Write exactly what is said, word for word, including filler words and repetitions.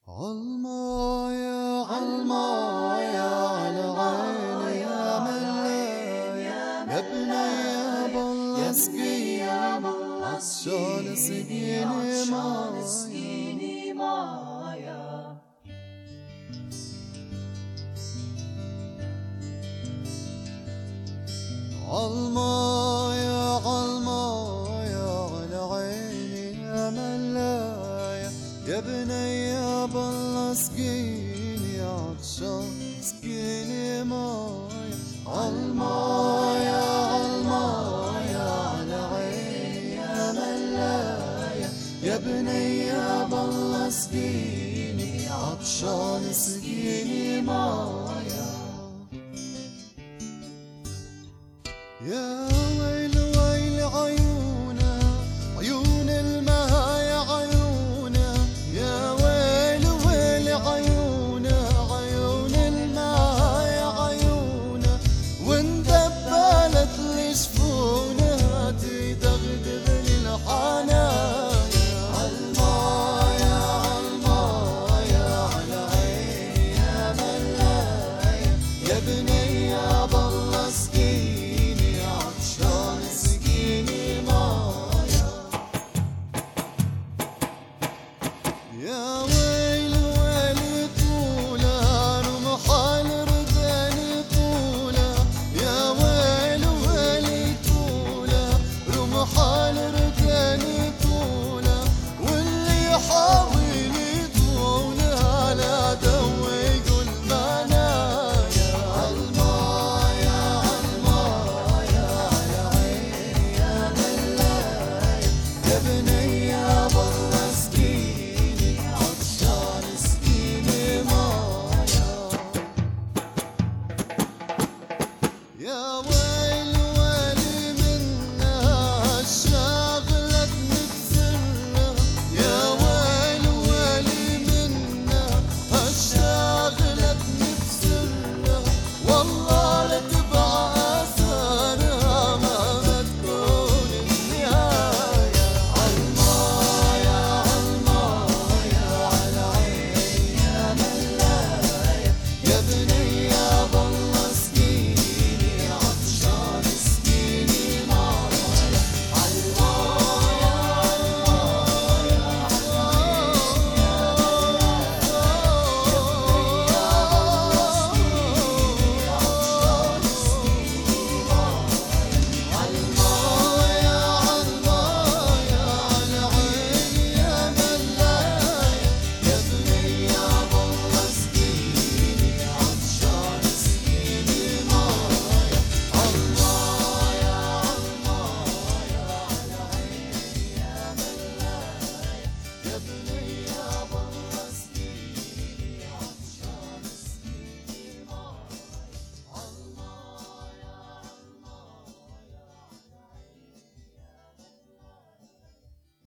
عالمايا عالمايا عالعين يا ملايا يا بنيا بالله اسقيني عطشان اسقيني مايا عالمايا عالمايا عالعين يا ملايا يا بنيا بالله اسقيني عطشان اسقيني مايا عالمايا عالمايا عالعين يا ملايا يا بنيا بالله اسقيني عطشان اسقيني مايا يا